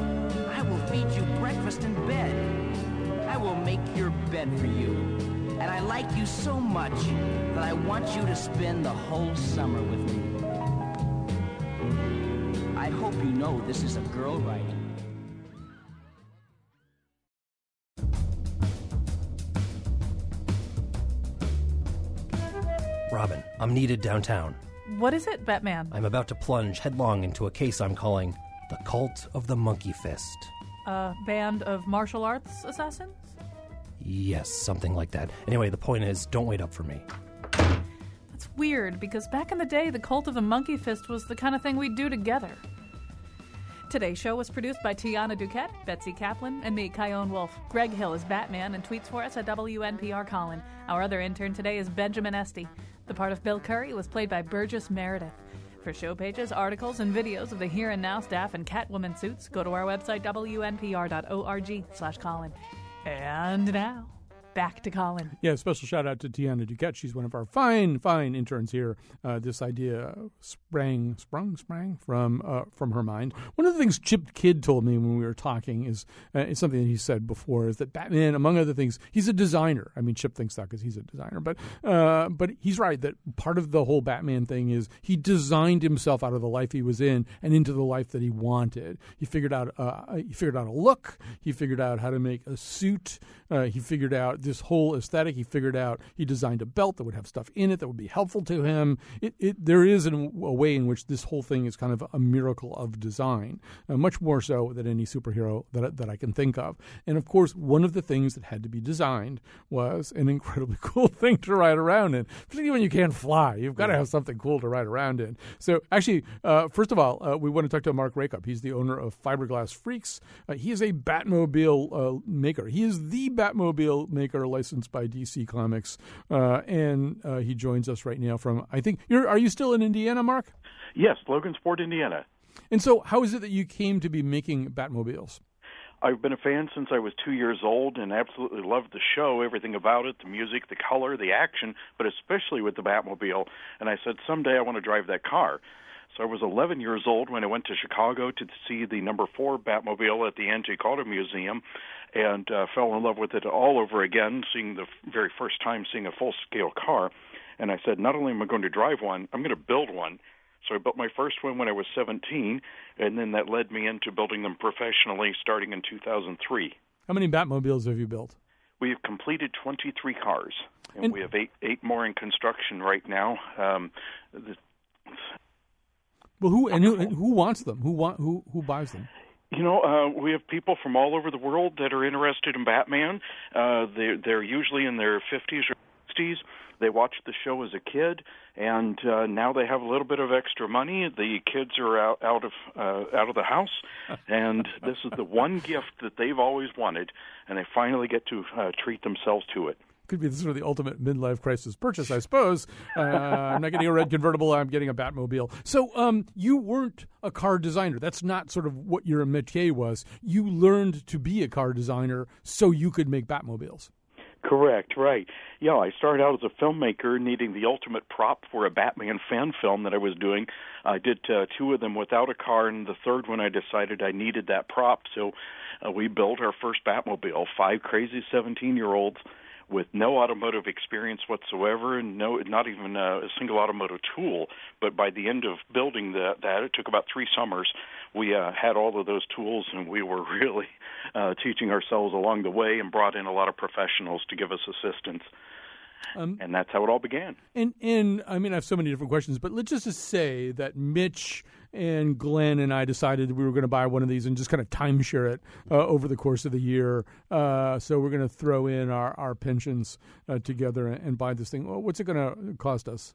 I will feed you breakfast in bed. I will make your bed for you. And I like you so much that I want you to spend the whole summer with me. I hope you know this is a girl writing. Robin, I'm needed downtown. What is it, Batman? I'm about to plunge headlong into a case I'm calling The Cult of the Monkey Fist. A band of martial arts assassins? Yes, something like that. Anyway, the point is, don't wait up for me. That's weird, because back in the day, the Cult of the Monkey Fist was the kind of thing we'd do together. Today's show was produced by Tiana Duquette, Betsy Kaplan, and me, Kyone Wolf. Greg Hill is Batman and tweets for us at W N P R Colin. Our other intern today is Benjamin Esty. The part of Bill Curry was played by Burgess Meredith. For show pages, articles, and videos of the Here and Now staff and Catwoman suits, go to our website, W N P R dot org slash Colin. And now, back to Colin. Yeah, special shout out to Tiana Duquette. She's one of our fine, fine interns here. Uh, this idea sprang, sprung, sprang from uh, from her mind. One of the things Chip Kidd told me when we were talking is, uh, is something that he said before, is that Batman, among other things, he's a designer. I mean, Chip thinks that because he's a designer, but uh, but he's right that part of the whole Batman thing is he designed himself out of the life he was in and into the life that he wanted. He figured out uh, he figured out a look. He figured out how to make a suit. Uh, he figured out this whole aesthetic. He figured out, he designed a belt that would have stuff in it that would be helpful to him. It, it, there is an, a way in which this whole thing is kind of a miracle of design, uh, much more so than any superhero that, that I can think of. And of course, one of the things that had to be designed was an incredibly cool thing to ride around in, particularly when you can't fly. You've got to have something cool to ride around in. So actually, uh, first of all, uh, we want to talk to Mark Rakup. He's the owner of Fiberglass Freaks. Uh, he is a Batmobile uh, maker. He is the Batmobile maker filmmaker licensed by D C Comics, uh, and uh, he joins us right now from, I think, you're, are you still in Indiana, Mark? Yes, Logansport, Indiana. And so how is it that you came to be making Batmobiles? I've been a fan since I was two years old and absolutely loved the show, everything about it, the music, the color, the action, but especially with the Batmobile. And I said, someday I want to drive that car. So I was eleven years old when I went to Chicago to see the number four Batmobile at the Antique Auto Museum and uh, fell in love with it all over again, seeing the very first time seeing a full-scale car. And I said, not only am I going to drive one, I'm going to build one. So I built my first one when I was seventeen, and then that led me into building them professionally starting in two thousand three. How many Batmobiles have you built? We have completed twenty-three cars, and, and we have eight eight more in construction right now. Um, the, well, who and who, and who wants them? Who want who who buys them? You know, uh, we have people from all over the world that are interested in Batman. Uh, they're, they're usually in their fifties or sixties. They watched the show as a kid, and uh, now they have a little bit of extra money. The kids are out, out of uh, out of the house, and this is the one gift that they've always wanted, and they finally get to uh, treat themselves to it. Could be sort of the ultimate midlife crisis purchase, I suppose. Uh, I'm not getting a red convertible. I'm getting a Batmobile. So um, you weren't a car designer. That's not sort of what your métier was. You learned to be a car designer so you could make Batmobiles. Correct, right. Yeah, I started out as a filmmaker needing the ultimate prop for a Batman fan film that I was doing. I did uh, two of them without a car, and the third one I decided I needed that prop, so uh, we built our first Batmobile, five crazy seventeen-year-olds with no automotive experience whatsoever and no, not even a, a single automotive tool. But by the end of building the, that, it took about three summers, we uh, had all of those tools, and we were really uh, teaching ourselves along the way and brought in a lot of professionals to give us assistance. Um, and that's how it all began. And, and I mean, I have so many different questions, but let's just say that Mitch and Glenn and I decided we were going to buy one of these and just kind of timeshare it uh, over the course of the year. Uh, so we're going to throw in our, our pensions uh, together and, and buy this thing. Well, what's it going to cost us?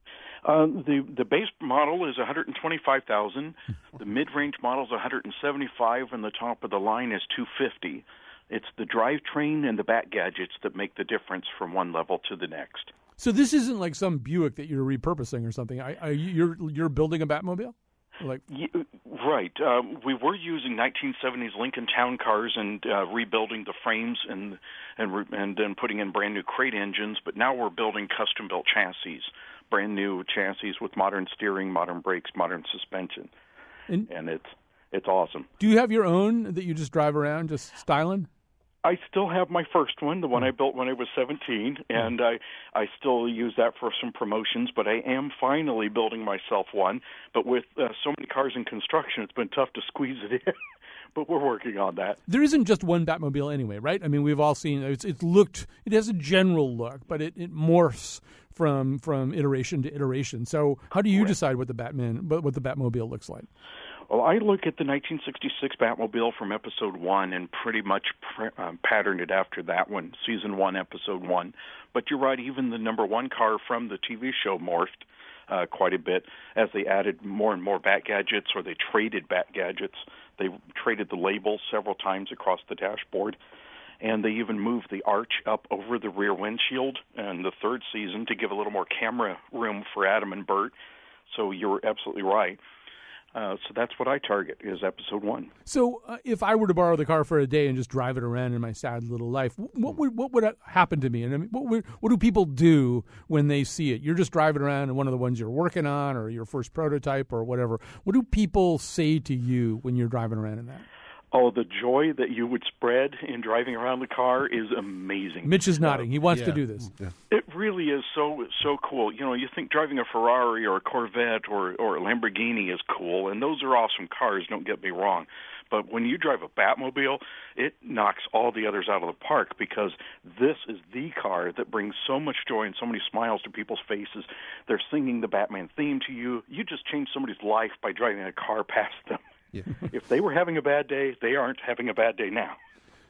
Uh, the the base model is one hundred twenty-five thousand dollars. The mid-range model is one hundred seventy-five thousand dollars, and the top of the line is two hundred fifty thousand dollars. It's the drivetrain and the bat gadgets that make the difference from one level to the next. So this isn't like some Buick that you're repurposing or something. I, I, you're you're building a Batmobile? Like yeah, right. Um, we were using nineteen seventies Lincoln Town cars and uh, rebuilding the frames and and re- and then putting in brand new crate engines. But now we're building custom built chassis, brand new chassis with modern steering, modern brakes, modern suspension, and, and it's it's awesome. Do you have your own that you just drive around just styling? I still have my first one, the one I built when I was seventeen, and I I still use that for some promotions, but I am finally building myself one. But with uh, so many cars in construction, it's been tough to squeeze it in, but we're working on that. There isn't just one Batmobile anyway, right? I mean, we've all seen it's, it's looked, it has a general look, but it, it morphs from from iteration to iteration. So how do you Correct. decide what the Batman, what the Batmobile looks like? Well, I look at the nineteen sixty-six Batmobile from Episode one and pretty much pr- um, patterned it after that one, Season one, Episode one. But you're right, even the number one car from the T V show morphed uh, quite a bit as they added more and more Bat gadgets, or they traded Bat gadgets. They traded the labels several times across the dashboard, and they even moved the arch up over the rear windshield in the third season to give a little more camera room for Adam and Bert. So you're absolutely right. Uh, so that's what I target, is Episode one. So uh, if I were to borrow the car for a day and just drive it around in my sad little life, what would what would happen to me? And I mean, what would, what do people do when they see it? You're just driving around in one of the ones you're working on or your first prototype or whatever. What do people say to you when you're driving around in that? Oh, the joy that you would spread in driving around the car is amazing. Mitch is nodding. Uh, he wants yeah. to do this. Yeah. It really is so so cool. You know, you think driving a Ferrari or a Corvette or, or a Lamborghini is cool, and those are awesome cars, don't get me wrong. But when you drive a Batmobile, it knocks all the others out of the park, because this is the car that brings so much joy and so many smiles to people's faces. They're singing the Batman theme to you. You just changed somebody's life by driving a car past them. Yeah. If they were having a bad day, they aren't having a bad day now.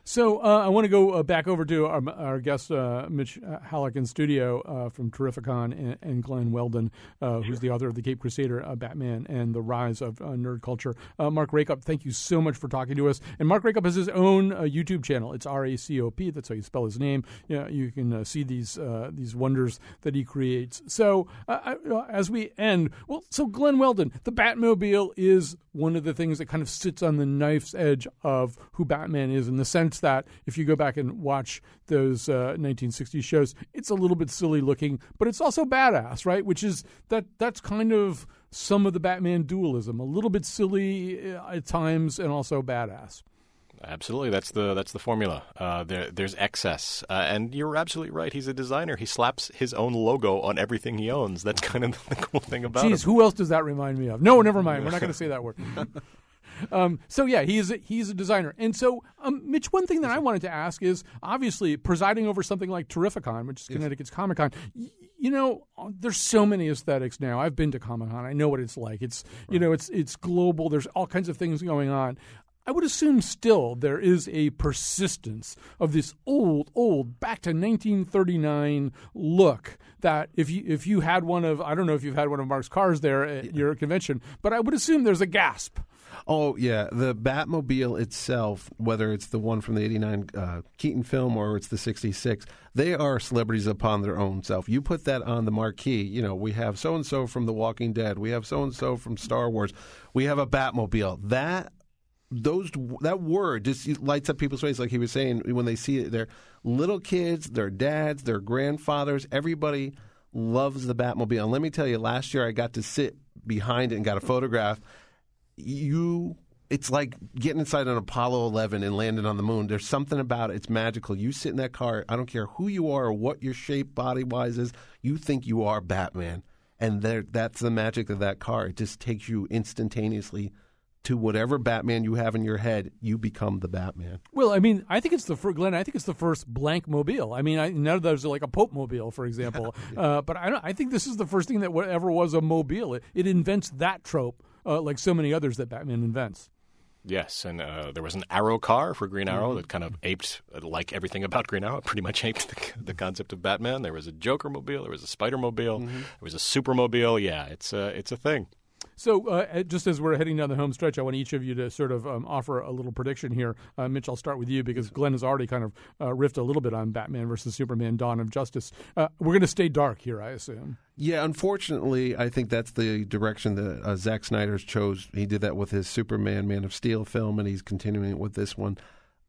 So uh, I want to go uh, back over to our, our guest, uh, Mitch Hallock in studio uh, from Terrificon, and, and Glenn Weldon, uh, who's the author of the Caped Crusader, uh, Batman, and the Rise of uh, Nerd Culture. Uh, Mark Rakup, thank you so much for talking to us. And Mark Rakup has his own uh, YouTube channel. It's R A C O P. That's how you spell his name. You know, you can uh, see these uh, these wonders that he creates. So uh, I, uh, as we end, well, so Glenn Weldon, the Batmobile is one of the things that kind of sits on the knife's edge of who Batman is, in the sense that if you go back and watch those uh, nineteen sixties shows, it's a little bit silly looking, but it's also badass, right? Which is that that's kind of some of the Batman dualism, a little bit silly at times and also badass. Absolutely, that's the that's the formula. Uh, there, there's excess, uh, and you're absolutely right. He's a designer. He slaps his own logo on everything he owns. That's kind of the cool thing about it. Jeez, who else does that remind me of? No, never mind. We're not going to say that word. Um, so yeah, he's a, he's a designer. And so, um, Mitch, one thing that I wanted to ask is, obviously, presiding over something like Terrificon, which is yes. Connecticut's Comic Con, y- you know, there's so many aesthetics now. I've been to Comic Con. I know what it's like. It's right. you know, it's it's global. There's all kinds of things going on. I would assume still there is a persistence of this old, old, back to nineteen thirty-nine look that if you if you had one of, I don't know if you've had one of Mark's cars there at yeah. your convention, but I would assume there's a gasp. Oh, yeah. The Batmobile itself, whether it's the one from the eighty-nine uh, Keaton film or it's the sixty-six, they are celebrities upon their own self. You put that on the marquee, you know, we have so-and-so from The Walking Dead. We have so-and-so from Star Wars. We have a Batmobile. That those that word just lights up people's face, like he was saying, when they see it. They're little kids, their dads, their grandfathers, everybody loves the Batmobile. And let me tell you, last year I got to sit behind it and got a photograph. You, it's like getting inside an Apollo eleven and landing on the moon. There's something about it. It's magical. You sit in that car, I don't care who you are or what your shape body-wise is, you think you are Batman. And there, that's the magic of that car. It just takes you instantaneously to whatever Batman you have in your head, you become the Batman. Well, I mean, I think it's the first, Glenn, I think it's the first blank mobile. I mean, I, none of those are like a Pope mobile, for example. Yeah, yeah. Uh, but I, don't, I think this is the first thing that ever was a mobile. It, it invents that trope, uh, like so many others that Batman invents. Yes, and uh, there was an Arrow car for Green Arrow mm-hmm. that kind of aped, like everything about Green Arrow, pretty much aped the, the concept of Batman. There was a Joker mobile, there was a Spider mobile, mm-hmm. there was a Supermobile. Yeah, it's a, it's a thing. So uh, just as we're heading down the home stretch, I want each of you to sort of um, offer a little prediction here. Uh, Mitch, I'll start with you because Glenn has already kind of uh, riffed a little bit on Batman versus Superman, Dawn of Justice. Uh, we're going to stay dark here, I assume. Yeah, unfortunately, I think that's the direction that uh, Zack Snyder's chose. He did that with his Superman, Man of Steel film, and he's continuing it with this one.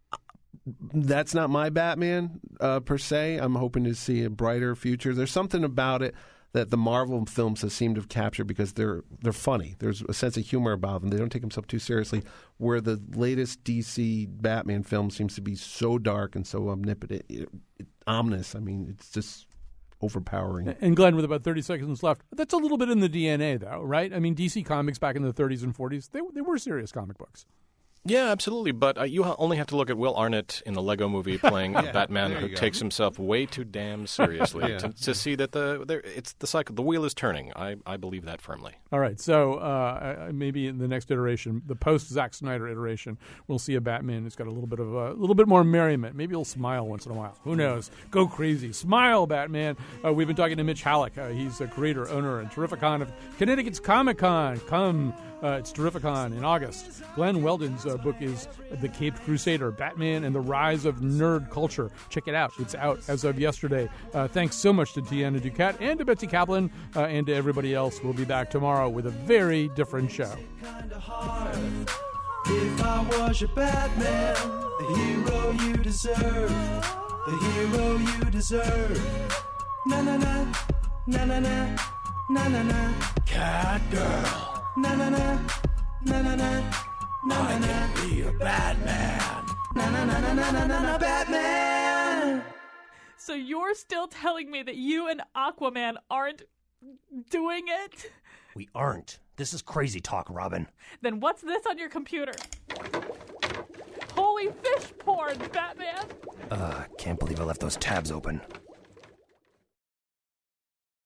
That's not my Batman, uh, per se. I'm hoping to see a brighter future. There's something about it that the Marvel films have seemed to have captured because they're they're funny. There's a sense of humor about them. They don't take themselves too seriously, where the latest D C Batman film seems to be so dark and so omnipotent, it, it, ominous. I mean, it's just overpowering. And Glenn, with about thirty seconds left, that's a little bit in the D N A, though, right? I mean, D C Comics back in the thirties and forties, they, they were serious comic books. Yeah, absolutely. But uh, you ha- only have to look at Will Arnett in the Lego movie playing yeah, a Batman who go. takes himself way too damn seriously yeah. to, to see that the there, it's the cycle. The wheel is turning. I, I believe that firmly. All right. So uh, maybe in the next iteration, the post Zack Snyder iteration, we'll see a Batman who's got a little bit of a, a little bit more merriment. Maybe he'll smile once in a while. Who knows? Go crazy. Smile, Batman. Uh, we've been talking to Mitch Hallock. Uh, he's a creator, owner, and Terrificon of Connecticut's Comic Con. Come. Uh, it's Terrificon in August. Glenn Weldon's uh, book is The Caped Crusader, Batman and the Rise of Nerd Culture. Check it out. It's out as of yesterday. Uh, thanks so much to Tiana Duquette and to Betsy Kaplan uh, and to everybody else. We'll be back tomorrow with a very different show. If I was your Batman, the hero you deserve, the hero you deserve. Na na na, na na na, na na na. Cat girl. Na na na, na na na, na na na. I can be a Batman. Na na na na na na na na Batman. So you're still telling me that you and Aquaman aren't doing it? We aren't. This is crazy talk, Robin. Then what's this on your computer? Holy fish porn, Batman! Uh, can't believe I left those tabs open.